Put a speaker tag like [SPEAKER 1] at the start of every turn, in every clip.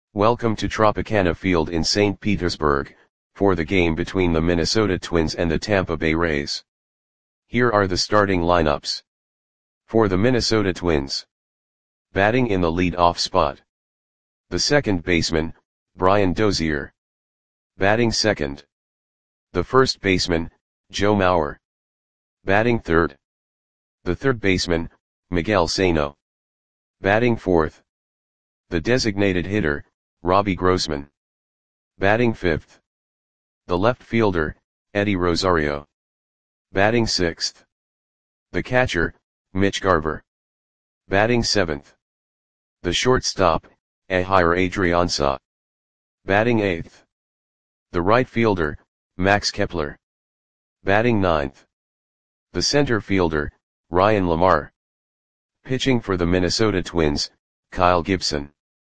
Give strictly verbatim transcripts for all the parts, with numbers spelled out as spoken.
[SPEAKER 1] Welcome to Tropicana Field in Saint Petersburg, for the game between the Minnesota Twins and the Tampa Bay Rays. Here are the starting lineups. For the Minnesota Twins. Batting in the lead-off spot. The second baseman, Brian Dozier. Batting second. The first baseman, Joe Mauer. Batting third. The third baseman, Miguel Sano. Batting fourth. The designated hitter, Robbie Grossman. Batting fifth. The left fielder, Eddie Rosario. Batting sixth. The catcher, Mitch Garver. Batting seventh. The shortstop, Ehire Adrianza. Batting eighth. The right fielder, Max Kepler. Batting ninth. The center fielder, Ryan Lamar. Pitching for the Minnesota Twins, Kyle Gibson.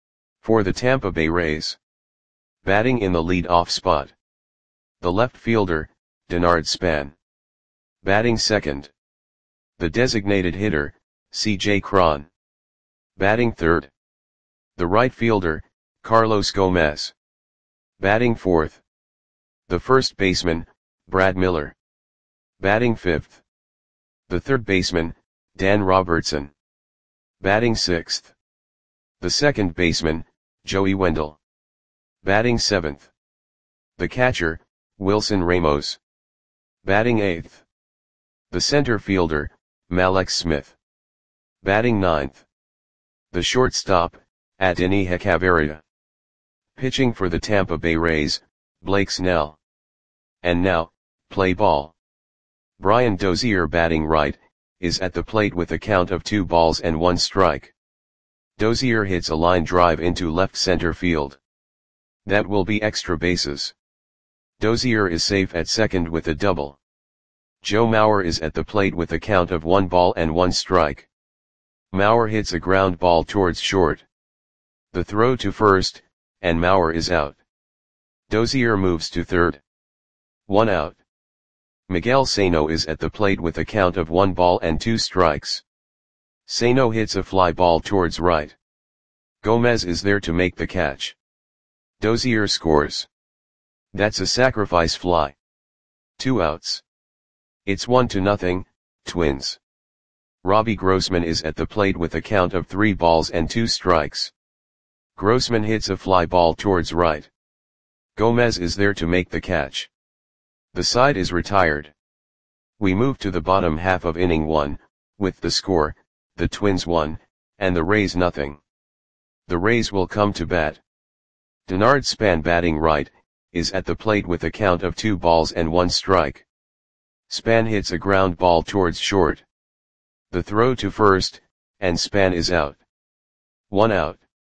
[SPEAKER 1] For the Tampa Bay Rays. Batting in the lead-off spot. The left fielder, Denard Span. Batting second. The designated hitter, C J Cron. Batting third. The right fielder, Carlos Gomez. Batting fourth. The first baseman, Brad Miller. Batting fifth. The third baseman, Dan Robertson. Batting sixth. The second baseman, Joey Wendell. Batting seventh. The catcher, Wilson Ramos. Batting eighth. The center fielder, Mallex Smith. Batting ninth. The shortstop, Adeiny Hechavarria. Pitching for the Tampa Bay Rays, Blake Snell. And now, play ball. Brian Dozier, batting right, is at the plate with a count of two balls and one strike. Dozier hits a line drive into left center field. That will be extra bases. Dozier is safe at second with a double. Joe Mauer is at the plate with a count of one ball and one strike. Mauer hits a ground ball towards short. The throw to first, and Mauer is out. Dozier moves to third. One out. Miguel Sano is at the plate with a count of one ball and two strikes. Sano hits a fly ball towards right. Gomez is there to make the catch. Dozier scores. That's a sacrifice fly. Two outs. It's one to nothing, Twins. Robbie Grossman is at the plate with a count of three balls and two strikes. Grossman hits a fly ball towards right. Gomez is there to make the catch. The side is retired. We move to the bottom half of inning one, with the score, the Twins one, and the Rays nothing. The Rays will come to bat. Denard Span, batting right, is at the plate with a count of two balls and one strike. Span hits a ground ball towards short. The throw to first, and Span is out. One out.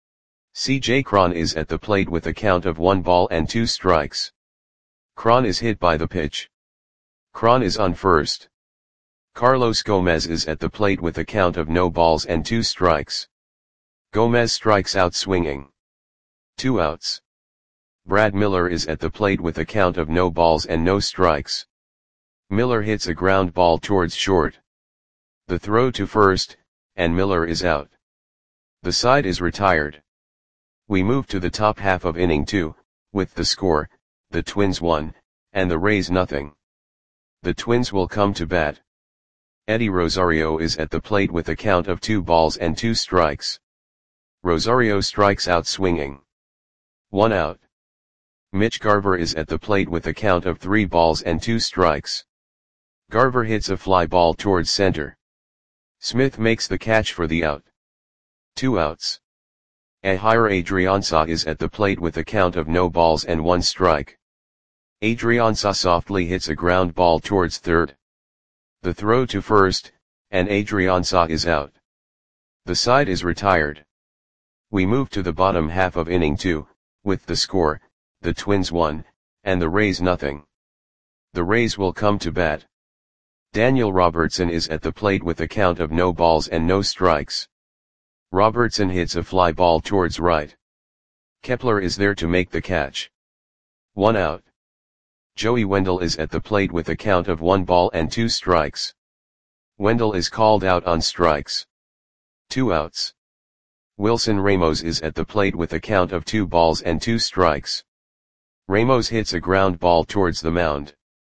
[SPEAKER 1] C J Cron is at the plate with a count of one ball and two strikes. Cron is hit by the pitch. Cron is on first. Carlos Gomez is at the plate with a count of no balls and two strikes. Gomez strikes out swinging. Two outs. Brad Miller is at the plate with a count of no balls and no strikes. Miller hits a ground ball towards short. The throw to first, and Miller is out. The side is retired. We move to the top half of inning two, with the score, the Twins one, and the Rays nothing. The Twins will come to bat. Eddie Rosario is at the plate with a count of two balls and two strikes. Rosario strikes out swinging. One out. Mitch Garver is at the plate with a count of three balls and two strikes. Garver hits a fly ball towards center. Smith makes the catch for the out. Two outs. Ehire Adrianza is at the plate with a count of no balls and one strike. Adrianza softly hits a ground ball towards third. The throw to first, and Adrianza is out. The side is retired. We move to the bottom half of inning two, with the score, the Twins one, and the Rays nothing. The Rays will come to bat. Daniel Robertson is at the plate with a count of no balls and no strikes. Robertson hits a fly ball towards right. Kepler is there to make the catch. One out. Joey Wendell is at the plate with a count of one ball and two strikes. Wendell is called out on strikes. Two outs. Wilson Ramos is at the plate with a count of two balls and two strikes. Ramos hits a ground ball towards the mound.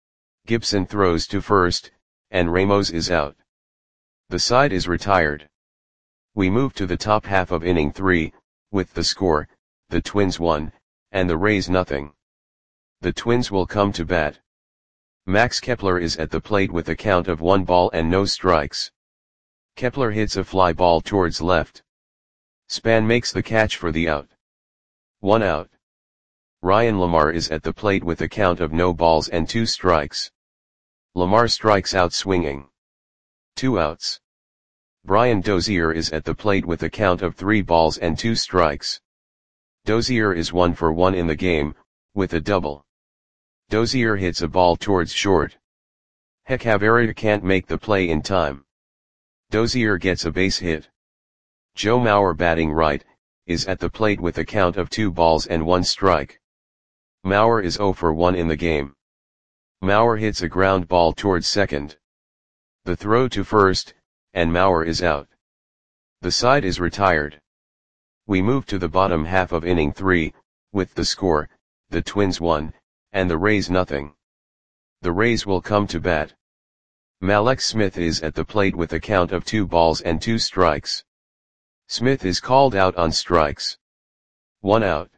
[SPEAKER 1] Gibson throws to first, and Ramos is out. The side is retired. We move to the top half of inning three, with the score, the Twins one, and the Rays nothing. The Twins will come to bat. Max Kepler is at the plate with a count of one ball and no strikes. Kepler hits a fly ball towards left. Span makes the catch for the out. One out. Ryan Lamar is at the plate with a count of no balls and two strikes. Lamar strikes out swinging. Two outs. Brian Dozier is at the plate with a count of three balls and two strikes. Dozier is one for one in the game, with a double. Dozier hits a ball towards short. Hechavarria can't make the play in time. Dozier gets a base hit. Joe Mauer, batting right, is at the plate with a count of two balls and one strike. Mauer is zero for one in the game. Mauer hits a ground ball towards second. The throw to first, and Mauer is out. The side is retired. We move to the bottom half of inning three, with the score, the Twins one, and the Rays nothing. The Rays will come to bat. Mallex Smith is at the plate with a count of two balls and two strikes. Smith is called out on strikes. One out.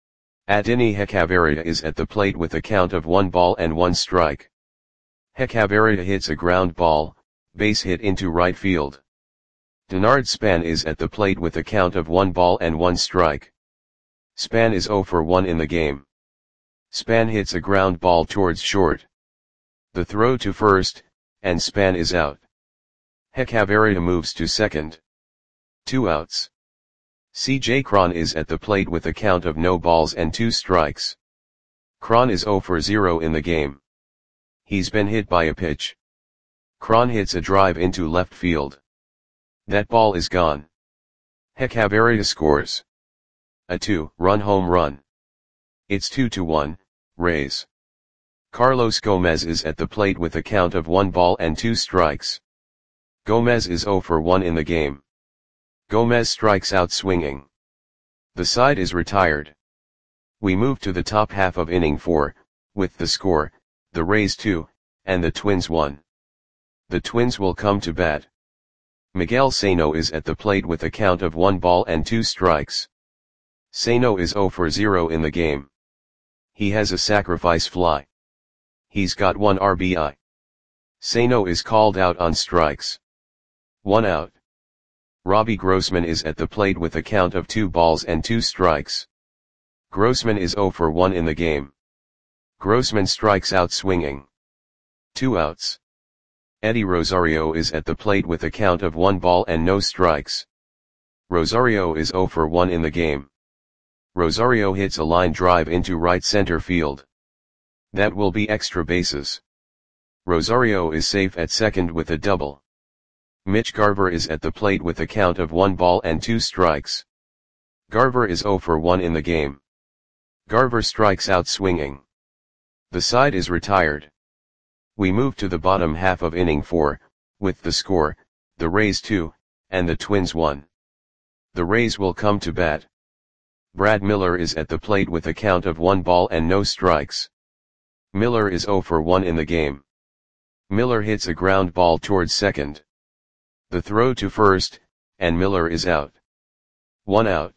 [SPEAKER 1] Adeiny Hechavarria is at the plate with a count of one ball and one strike. Hechavarria hits a ground ball, base hit into right field. Denard Span is at the plate with a count of one ball and one strike. Span is zero for one in the game. Span hits a ground ball towards short. The throw to first, and Span is out. Hechavarria moves to second. Two outs. C J Cron is at the plate with a count of no balls and two strikes. Cron is zero for zero in the game. He's been hit by a pitch. Cron hits a drive into left field. That ball is gone. Hechavarria scores a two-run home run. It's two to one, Rays. Carlos Gomez is at the plate with a count of one ball and two strikes. Gomez is zero for one in the game. Gomez strikes out swinging. The side is retired. We move to the top half of inning four, with the score, the Rays two, and the Twins one. The Twins will come to bat. Miguel Sano is at the plate with a count of one ball and two strikes. Sano is zero for zero in the game. He has a sacrifice fly. He's got one R B I. Sano is called out on strikes. One out. Robbie Grossman is at the plate with a count of two balls and two strikes. Grossman is zero for one in the game. Grossman strikes out swinging. Two outs. Eddie Rosario is at the plate with a count of one ball and no strikes. Rosario is zero for one in the game. Rosario hits a line drive into right center field. That will be extra bases. Rosario is safe at second with a double. Mitch Garver is at the plate with a count of one ball and two strikes. Garver is zero for one in the game. Garver strikes out swinging. The side is retired. We move to the bottom half of inning four, with the score, the Rays two, and the Twins one. The Rays will come to bat. Brad Miller is at the plate with a count of one ball and no strikes. Miller is zero for one in the game. Miller hits a ground ball towards second. The throw to first, and Miller is out. One out.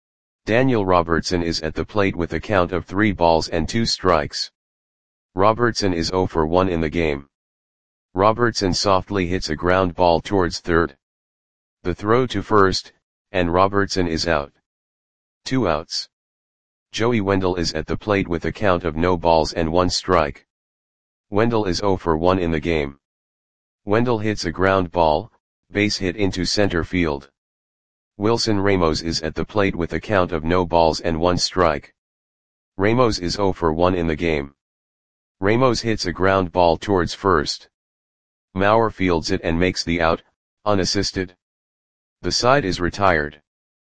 [SPEAKER 1] Daniel Robertson is at the plate with a count of three balls and two strikes. Robertson is zero for one in the game. Robertson softly hits a ground ball towards third. The throw to first, and Robertson is out. Two outs. Joey Wendell is at the plate with a count of no balls and one strike. Wendell is zero for one in the game. Wendell hits a ground ball, base hit into center field. Wilson Ramos is at the plate with a count of no balls and one strike. Ramos is zero for one in the game. Ramos hits a ground ball towards first. Mauer fields it and makes the out, unassisted. The side is retired.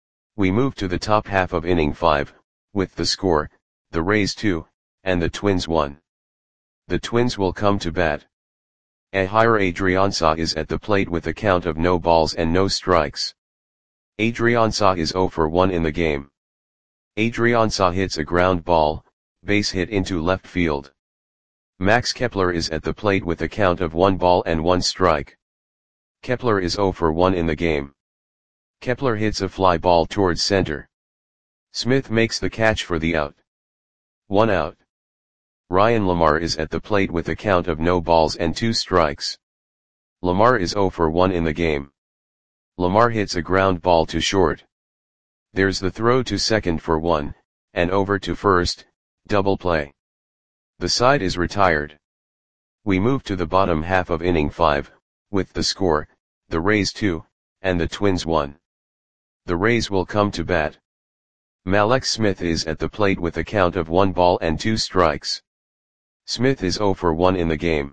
[SPEAKER 1] We move to the top half of inning five, with the score, the Rays two, and the Twins one. The Twins will come to bat. Ehire Adrianza is at the plate with a count of no balls and no strikes. Adriansah is zero for one in the game. Adriansah hits a ground ball, base hit into left field. Max Kepler is at the plate with a count of one ball and one strike. Kepler is zero for one in the game. Kepler hits a fly ball towards center. Smith makes the catch for the out. One out. Ryan Lamar is at the plate with a count of no balls and two strikes. Lamar is zero for one in the game. Lamar hits a ground ball to short. There's the throw to second for one, and over to first, double play. The side is retired. We move to the bottom half of inning five, with the score, the Rays two, and the Twins one. The Rays will come to bat. Mallex Smith is at the plate with a count of one ball and two strikes. Smith is zero for one in the game.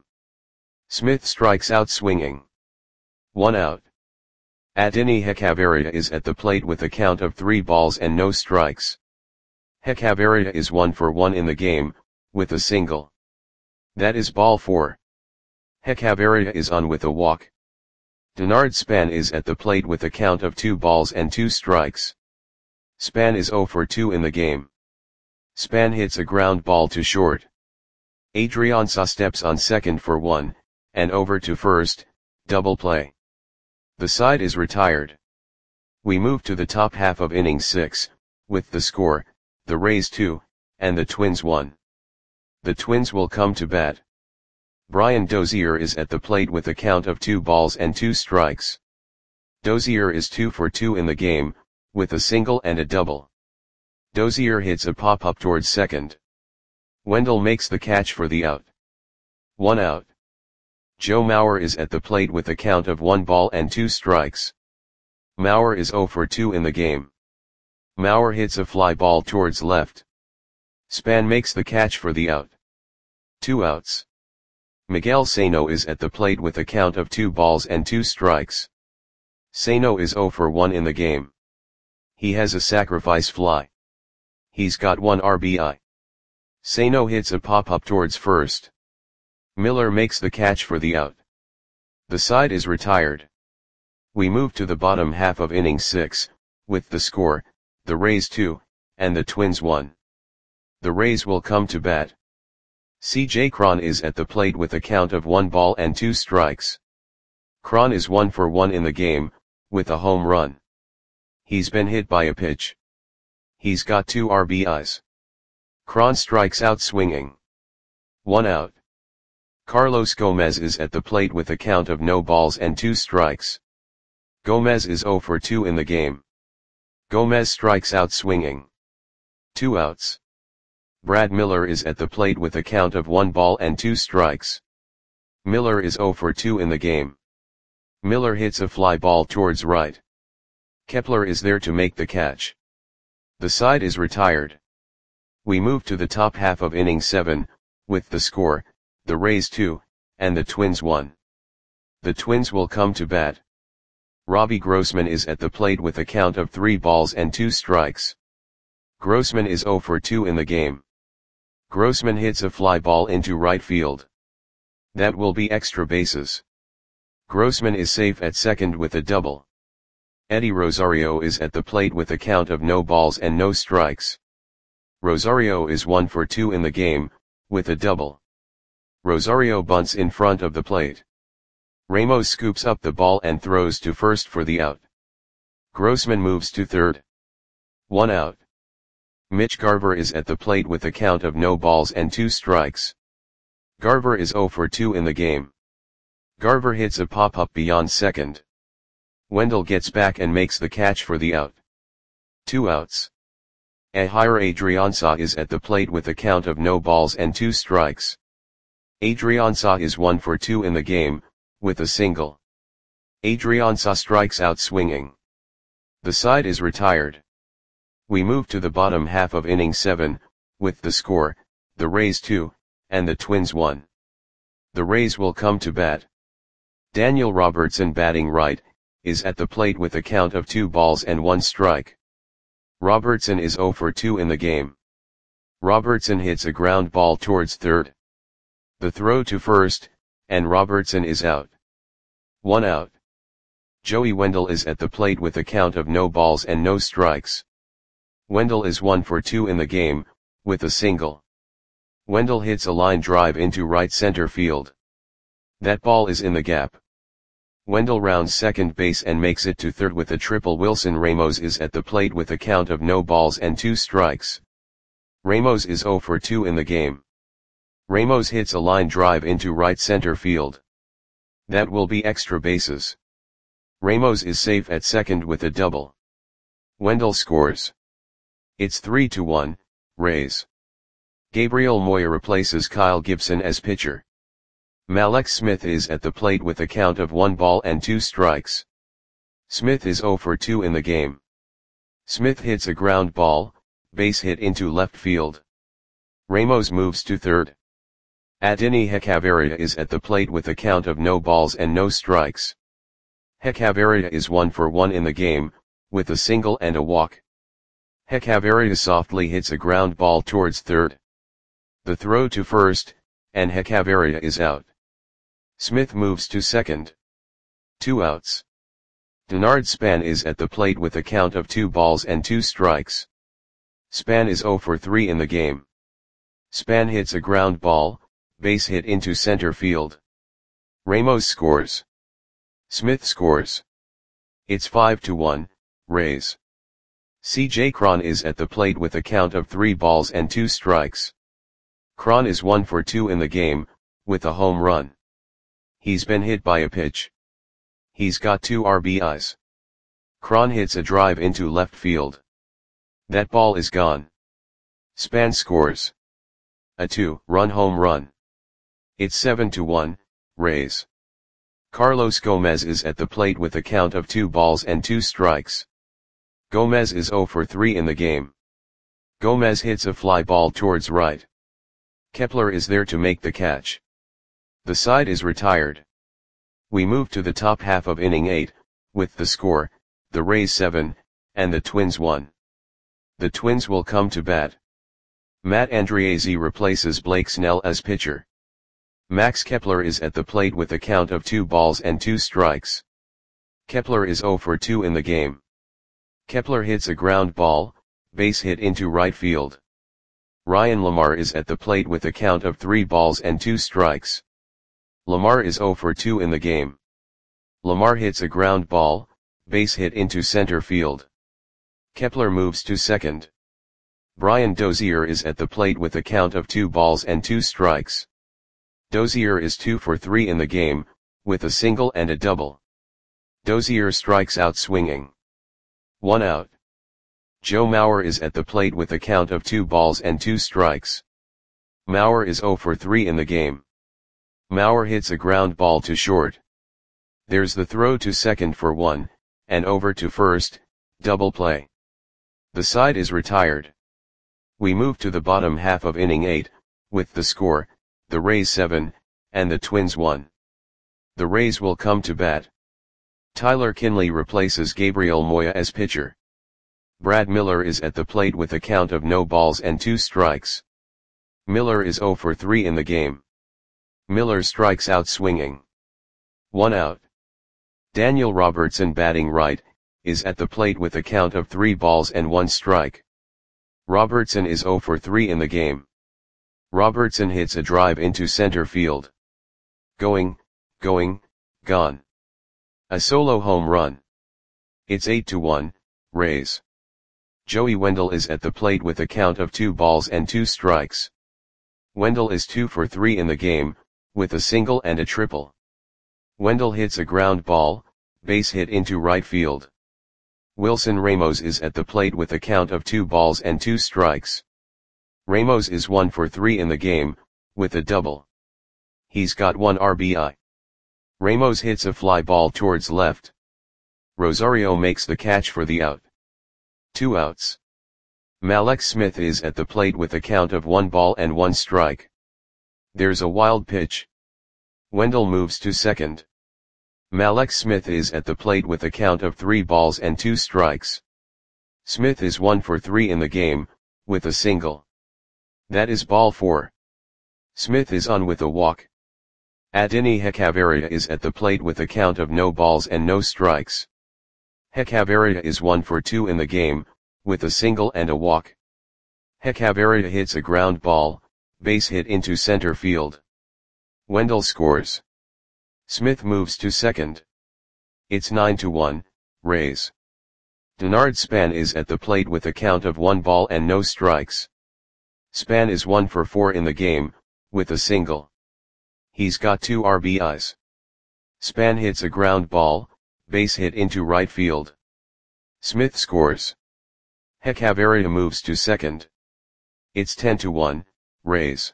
[SPEAKER 1] Smith strikes out swinging. One out. Adeiny Hechavarria is at the plate with a count of three balls and no strikes. Hechavarria is one for one in the game, with a single. That is ball four. Hechavarria is on with a walk. Denard Span is at the plate with a count of two balls and two strikes. Span is zero for two in the game. Span hits a ground ball to short. Adriansah steps on second for one, and over to first, double play. The side is retired. We move to the top half of inning six, with the score, the Rays two, and the Twins one. The Twins will come to bat. Brian Dozier is at the plate with a count of two balls and two strikes. Dozier is two for two in the game, with a single and a double. Dozier hits a pop-up towards second. Wendell makes the catch for the out. One out. Joe Mauer is at the plate with a count of one ball and two strikes. Mauer is zero for two in the game. Mauer hits a fly ball towards left. Span makes the catch for the out. Two outs. Miguel Sano is at the plate with a count of two balls and two strikes. Sano is zero for one in the game. He has a sacrifice fly. He's got one R B I. Sano hits a pop-up towards first. Miller makes the catch for the out. The side is retired. We move to the bottom half of inning six, with the score, the Rays two, and the Twins one. The Rays will come to bat. C J Cron is at the plate with a count of one ball and two strikes. Cron is one for one in the game, with a home run. He's been hit by a pitch. He's got two R B Is. Cron strikes out swinging. One out. Carlos Gomez is at the plate with a count of no balls and two strikes. Gomez is zero for two in the game. Gomez strikes out swinging. Two outs. Brad Miller is at the plate with a count of one ball and two strikes. Miller is zero for two in the game. Miller hits a fly ball towards right. Kepler is there to make the catch. The side is retired. We move to the top half of inning seven, with the score, the Rays two, and the Twins one. The Twins will come to bat. Robbie Grossman is at the plate with a count of three balls and two strikes. Grossman is zero for two in the game. Grossman hits a fly ball into right field. That will be extra bases. Grossman is safe at second with a double. Eddie Rosario is at the plate with a count of no balls and no strikes. Rosario is one for two in the game, with a double. Rosario bunts in front of the plate. Ramos scoops up the ball and throws to first for the out. Grossman moves to third. One out. Mitch Garver is at the plate with a count of no balls and two strikes. Garver is zero for two in the game. Garver hits a pop-up beyond second. Wendell gets back and makes the catch for the out. Two outs. Ehire Adriansah is at the plate with a count of no balls and two strikes. Adriansah is one for two in the game, with a single. Adriansah strikes out swinging. The side is retired. We move to the bottom half of inning seven, with the score, the Rays two, and the Twins one. The Rays will come to bat. Daniel Robertson, batting right, is at the plate with a count of two balls and one strike. Robertson is zero for two in the game. Robertson hits a ground ball towards third. The throw to first, and Robertson is out. One out. Joey Wendell is at the plate with a count of no balls and no strikes. Wendell is one for two in the game, with a single. Wendell hits a line drive into right center field. That ball is in the gap. Wendell rounds second base and makes it to third with a triple. Wilson Ramos is at the plate with a count of no balls and two strikes. Ramos is zero for two in the game. Ramos hits a line drive into right center field. That will be extra bases. Ramos is safe at second with a double. Wendell scores. It's three to one, Rays. Gabriel Moya replaces Kyle Gibson as pitcher. Mallex Smith is at the plate with a count of one ball and two strikes. Smith is zero for two in the game. Smith hits a ground ball, base hit into left field. Ramos moves to third. Adeiny Hechavarria is at the plate with a count of no balls and no strikes. Hechavarria is one for one in the game, with a single and a walk. Hechavarria softly hits a ground ball towards third. The throw to first, and Hechavarria is out. Smith moves to second. Two outs. Denard Span is at the plate with a count of two balls and two strikes. Span is zero for three in the game. Span hits a ground ball, base hit into center field. Ramos scores. Smith scores. It's five to one, Rays. C J Cron is at the plate with a count of three balls and two strikes. Cron is one for two in the game, with a home run. He's been hit by a pitch. He's got two R B Is. Cron hits a drive into left field. That ball is gone. Span scores. A two-run home run. It's seven to one, Rays. Carlos Gomez is at the plate with a count of two balls and two strikes. Gomez is zero for three in the game. Gomez hits a fly ball towards right. Kepler is there to make the catch. The side is retired. We move to the top half of inning eight, with the score, the Rays seven, and the Twins one. The Twins will come to bat. Matt Andriese replaces Blake Snell as pitcher. Max Kepler is at the plate with a count of two balls and two strikes. Kepler is zero for two in the game. Kepler hits a ground ball, base hit into right field. Ryan Lamar is at the plate with a count of three balls and two strikes. Lamar is zero for two in the game. Lamar hits a ground ball, base hit into center field. Kepler moves to second. Brian Dozier is at the plate with a count of two balls and two strikes. Dozier is two for three in the game, with a single and a double. Dozier strikes out swinging. One out. Joe Mauer is at the plate with a count of two balls and two strikes. Mauer is zero for three in the game. Mauer hits a ground ball to short. There's the throw to second for one, and over to first, double play. The side is retired. We move to the bottom half of inning eight, with the score, the Rays seven, and the Twins one. The Rays will come to bat. Tyler Kinley replaces Gabriel Moya as pitcher. Brad Miller is at the plate with a count of no balls and two strikes. Miller is zero for three in the game. Miller strikes out swinging. One out. Daniel Robertson, batting right, is at the plate with a count of three balls and one strike. Robertson is zero for three in the game. Robertson hits a drive into center field. Going, going, gone. A solo home run. It's eight to one, Rays. Joey Wendell is at the plate with a count of two balls and two strikes. Wendell is two for three in the game, with a single and a triple. Wendell hits a ground ball, base hit into right field. Wilson Ramos is at the plate with a count of two balls and two strikes. Ramos is one for three in the game, with a double. He's got one R B I. Ramos hits a fly ball towards left. Rosario makes the catch for the out. Two outs. Mallex Smith is at the plate with a count of one ball and one strike. There's a wild pitch. Wendell moves to second. Mallex Smith is at the plate with a count of three balls and two strikes. Smith is one for three in the game, with a single. That is ball four. Smith is on with a walk. Adeiny Hechavarria is at the plate with a count of no balls and no strikes. Hechavarria is one for two in the game, with a single and a walk. Hechavarria hits a ground ball, base hit into center field. Wendell scores. Smith moves to second. It's nine to one, Rays. Denard Span is at the plate with a count of one ball and no strikes. Span is one for four in the game, with a single. He's got two R B Is. Span hits a ground ball, base hit into right field. Smith scores. Hechavarria moves to second. It's ten to one, Rays.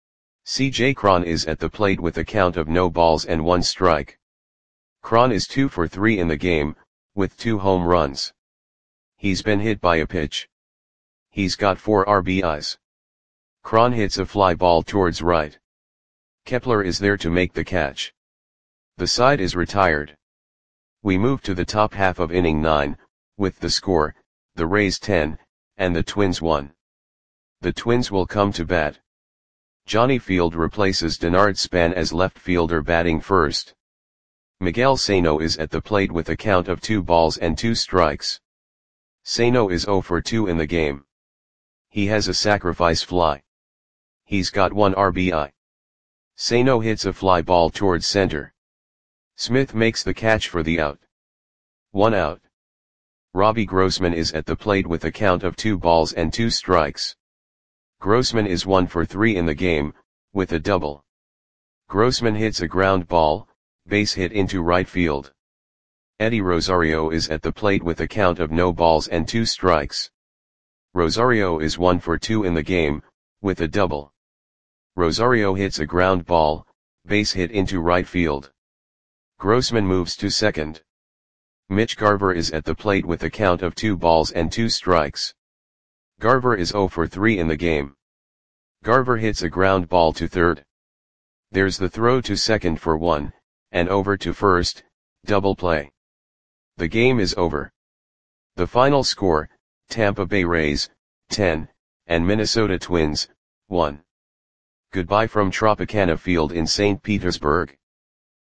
[SPEAKER 1] C J Cron is at the plate with a count of no balls and one strike. Cron is two for three in the game, with two home runs. He's been hit by a pitch. He's got four R B Is. Cron hits a fly ball towards right. Kepler is there to make the catch. The side is retired. We move to the top half of inning nine, with the score, the Rays ten, and the Twins one. The Twins will come to bat. Johnny Field replaces Denard Span as left fielder batting first. Miguel Sano is at the plate with a count of two balls and two strikes. Sano is zero for two in the game. He has a sacrifice fly. He's got one R B I. Sano hits a fly ball towards center. Smith makes the catch for the out. One out. Robbie Grossman is at the plate with a count of two balls and two strikes. Grossman is one for three in the game, with a double. Grossman hits a ground ball, base hit into right field. Eddie Rosario is at the plate with a count of no balls and two strikes. Rosario is one for two in the game, with a double. Rosario hits a ground ball, base hit into right field. Grossman moves to second. Mitch Garver is at the plate with a count of two balls and two strikes. Garver is zero for three in the game. Garver hits a ground ball to third. There's the throw to second for one, and over to first, double play. The game is over. The final score, Tampa Bay Rays, ten, and Minnesota Twins, one. Goodbye from Tropicana Field in Saint Petersburg.